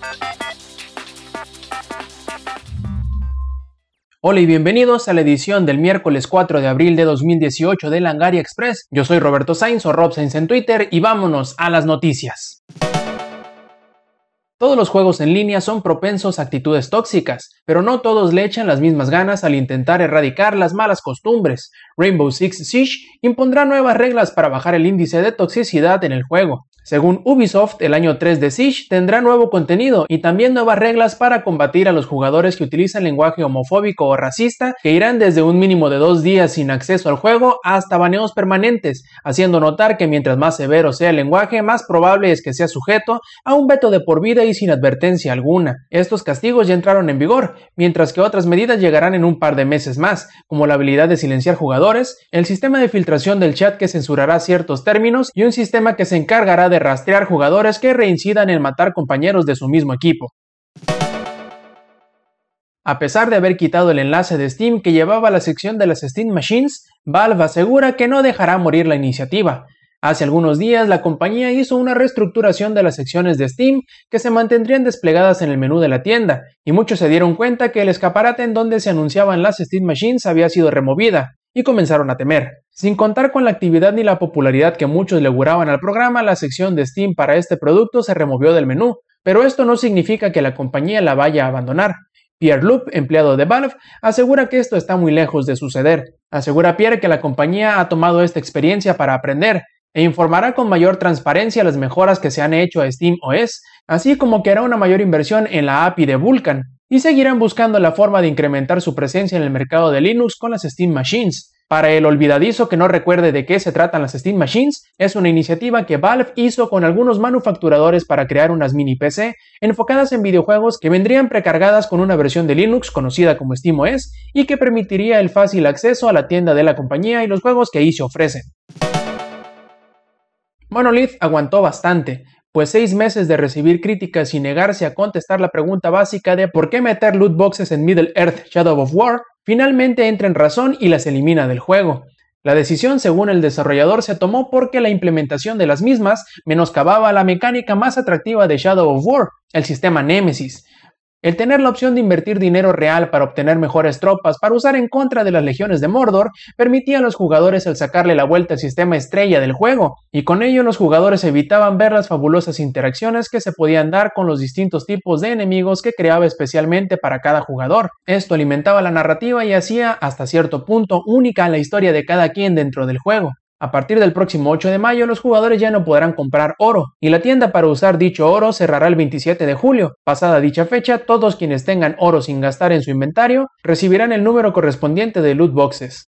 Hola y bienvenidos a la edición del miércoles 4 de abril de 2018 de Langaria Express. Yo soy Roberto Sainz o Rob Sainz en Twitter y vámonos a las noticias. Todos los juegos en línea son propensos a actitudes tóxicas, pero no todos le echan las mismas ganas al intentar erradicar las malas costumbres. Rainbow Six Siege impondrá nuevas reglas para bajar el índice de toxicidad en el juego. Según Ubisoft, el año 3 de Siege tendrá nuevo contenido y también nuevas reglas para combatir a los jugadores que utilizan lenguaje homofóbico o racista, que irán desde un mínimo de 2 días sin acceso al juego hasta baneos permanentes, haciendo notar que mientras más severo sea el lenguaje, más probable es que sea sujeto a un veto de por vida y sin advertencia alguna. Estos castigos ya entraron en vigor, mientras que otras medidas llegarán en un par de meses más, como la habilidad de silenciar jugadores, el sistema de filtración del chat que censurará ciertos términos y un sistema que se encargará de rastrear jugadores que reincidan en matar compañeros de su mismo equipo. A pesar de haber quitado el enlace de Steam que llevaba a la sección de las Steam Machines, Valve asegura que no dejará morir la iniciativa. Hace algunos días la compañía hizo una reestructuración de las secciones de Steam que se mantendrían desplegadas en el menú de la tienda, y muchos se dieron cuenta que el escaparate en donde se anunciaban las Steam Machines había sido removida, y comenzaron a temer. Sin contar con la actividad ni la popularidad que muchos le auguraban al programa, la sección de Steam para este producto se removió del menú, pero esto no significa que la compañía la vaya a abandonar. Pierre Loup, empleado de Valve, asegura que esto está muy lejos de suceder. Asegura Pierre que la compañía ha tomado esta experiencia para aprender, e informará con mayor transparencia las mejoras que se han hecho a SteamOS, así como que hará una mayor inversión en la API de Vulkan, y seguirán buscando la forma de incrementar su presencia en el mercado de Linux con las Steam Machines. Para el olvidadizo que no recuerde de qué se tratan las Steam Machines, es una iniciativa que Valve hizo con algunos manufacturadores para crear unas mini PC enfocadas en videojuegos que vendrían precargadas con una versión de Linux conocida como SteamOS y que permitiría el fácil acceso a la tienda de la compañía y los juegos que ahí se ofrecen. Monolith aguantó bastante, pues 6 meses de recibir críticas y negarse a contestar la pregunta básica de por qué meter loot boxes en Middle-earth Shadow of War, finalmente entra en razón y las elimina del juego. La decisión, según el desarrollador, se tomó porque la implementación de las mismas menoscababa la mecánica más atractiva de Shadow of War, el sistema Nemesis. El tener la opción de invertir dinero real para obtener mejores tropas para usar en contra de las legiones de Mordor permitía a los jugadores el sacarle la vuelta al sistema estrella del juego, y con ello los jugadores evitaban ver las fabulosas interacciones que se podían dar con los distintos tipos de enemigos que creaba especialmente para cada jugador. Esto alimentaba la narrativa y hacía, hasta cierto punto, única la historia de cada quien dentro del juego. A partir del próximo 8 de mayo, los jugadores ya no podrán comprar oro, y la tienda para usar dicho oro cerrará el 27 de julio. Pasada dicha fecha, todos quienes tengan oro sin gastar en su inventario recibirán el número correspondiente de loot boxes.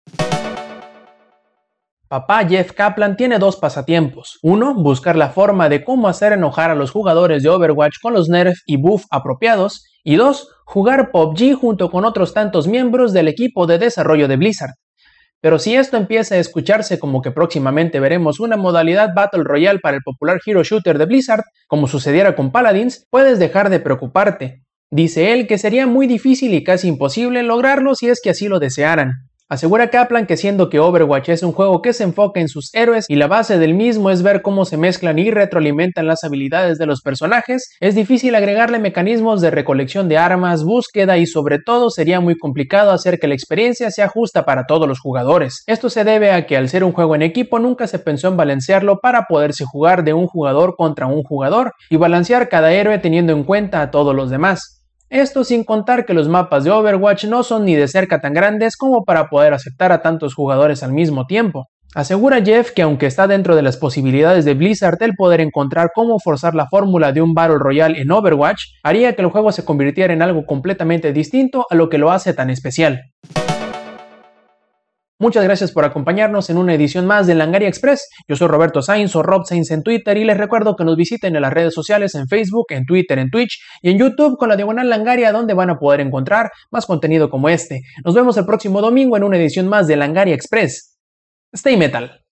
Papá Jeff Kaplan tiene 2 pasatiempos. 1. Buscar la forma de cómo hacer enojar a los jugadores de Overwatch con los nerfs y buff apropiados. Y 2. Jugar PUBG junto con otros tantos miembros del equipo de desarrollo de Blizzard. Pero si esto empieza a escucharse como que próximamente veremos una modalidad Battle Royale para el popular hero shooter de Blizzard, como sucediera con Paladins, puedes dejar de preocuparte. Dice él que sería muy difícil y casi imposible lograrlo si es que así lo desearan. Asegura Kaplan que siendo que Overwatch es un juego que se enfoca en sus héroes y la base del mismo es ver cómo se mezclan y retroalimentan las habilidades de los personajes, es difícil agregarle mecanismos de recolección de armas, búsqueda y sobre todo sería muy complicado hacer que la experiencia sea justa para todos los jugadores. Esto se debe a que al ser un juego en equipo nunca se pensó en balancearlo para poderse jugar de un jugador contra un jugador y balancear cada héroe teniendo en cuenta a todos los demás. Esto sin contar que los mapas de Overwatch no son ni de cerca tan grandes como para poder aceptar a tantos jugadores al mismo tiempo. Asegura Jeff que aunque está dentro de las posibilidades de Blizzard el poder encontrar cómo forzar la fórmula de un Battle Royale en Overwatch, haría que el juego se convirtiera en algo completamente distinto a lo que lo hace tan especial. Muchas gracias por acompañarnos en una edición más de Langaria Express. Yo soy Roberto Sainz o Rob Sainz en Twitter y les recuerdo que nos visiten en las redes sociales en Facebook, en Twitter, en Twitch y en YouTube con la diagonal Langaria, donde van a poder encontrar más contenido como este. Nos vemos el próximo domingo en una edición más de Langaria Express. Stay Metal.